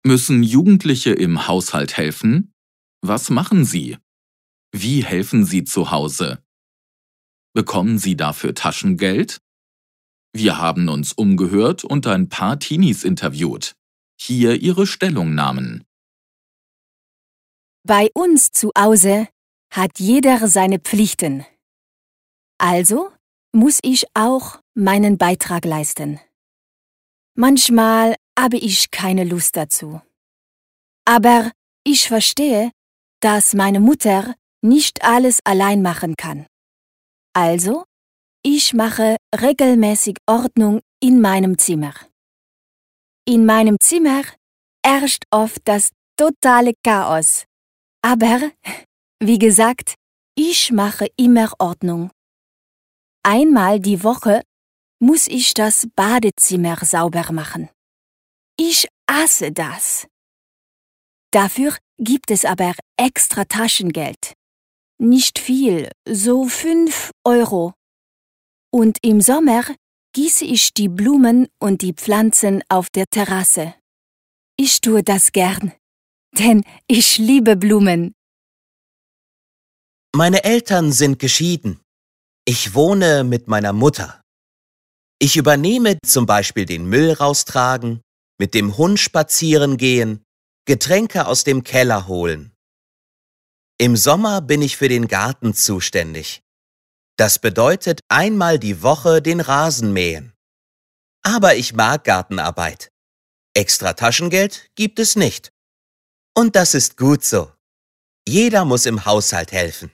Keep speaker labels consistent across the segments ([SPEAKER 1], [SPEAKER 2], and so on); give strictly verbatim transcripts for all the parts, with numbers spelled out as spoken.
[SPEAKER 1] Müssen Jugendliche im Haushalt helfen? Was machen sie? Wie helfen sie zu Hause? Bekommen sie dafür Taschengeld? Wir haben uns umgehört und ein paar Teenies interviewt. Hier ihre Stellungnahmen.
[SPEAKER 2] Bei uns zu Hause hat jeder seine Pflichten. Also muss ich auch meinen Beitrag leisten. Manchmal habe ich keine Lust dazu. Aber ich verstehe, dass meine Mutter nicht alles allein machen kann. Also, ich mache regelmäßig Ordnung in meinem Zimmer. In meinem Zimmer herrscht oft das totale Chaos. Aber, wie gesagt, ich mache immer Ordnung. Einmal die Woche muss ich das Badezimmer sauber machen. Ich hasse das. Dafür gibt es aber extra Taschengeld. Nicht viel, so fünf Euro. Und im Sommer gieße ich die Blumen und die Pflanzen auf der Terrasse. Ich tue das gern, denn ich liebe Blumen.
[SPEAKER 3] Meine Eltern sind geschieden. Ich wohne mit meiner Mutter. Ich übernehme zum Beispiel den Müll raustragen, mit dem Hund spazieren gehen, Getränke aus dem Keller holen. Im Sommer bin ich für den Garten zuständig. Das bedeutet einmal die Woche den Rasen mähen. Aber ich mag Gartenarbeit. Extra Taschengeld gibt es nicht. Und das ist gut so. Jeder muss im Haushalt helfen.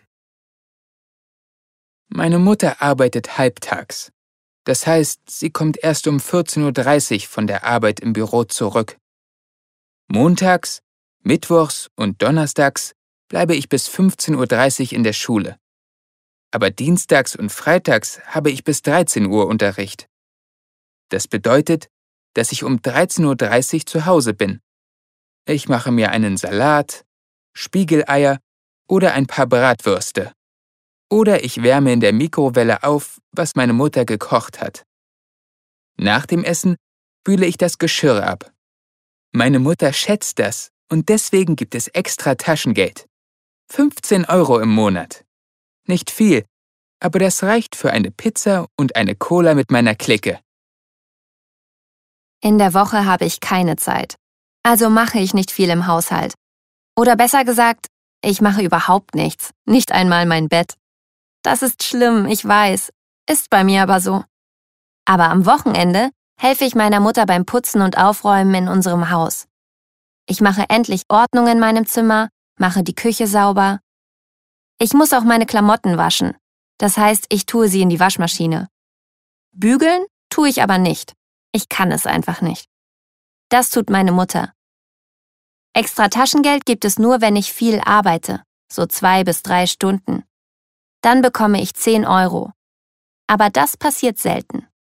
[SPEAKER 4] Meine Mutter arbeitet halbtags. Das heißt, sie kommt erst um vierzehn Uhr dreißig von der Arbeit im Büro zurück. Montags, mittwochs und donnerstags bleibe ich bis fünfzehn Uhr dreißig in der Schule. Aber dienstags und freitags habe ich bis dreizehn Uhr Unterricht. Das bedeutet, dass ich um dreizehn Uhr dreißig zu Hause bin. Ich mache mir einen Salat, Spiegeleier oder ein paar Bratwürste. Oder ich wärme in der Mikrowelle auf, was meine Mutter gekocht hat. Nach dem Essen spüle ich das Geschirr ab. Meine Mutter schätzt das und deswegen gibt es extra Taschengeld. fünfzehn Euro im Monat. Nicht viel, aber das reicht für eine Pizza und eine Cola mit meiner Clique.
[SPEAKER 5] In der Woche habe ich keine Zeit. Also mache ich nicht viel im Haushalt. Oder besser gesagt, ich mache überhaupt nichts. Nicht einmal mein Bett. Das ist schlimm, ich weiß. Ist bei mir aber so. Aber am Wochenende helfe ich meiner Mutter beim Putzen und Aufräumen in unserem Haus. Ich mache endlich Ordnung in meinem Zimmer, mache die Küche sauber. Ich muss auch meine Klamotten waschen. Das heißt, ich tue sie in die Waschmaschine. Bügeln tue ich aber nicht. Ich kann es einfach nicht. Das tut meine Mutter. Extra Taschengeld gibt es nur, wenn ich viel arbeite, so zwei bis drei Stunden. Dann bekomme ich zehn Euro. Aber das passiert selten.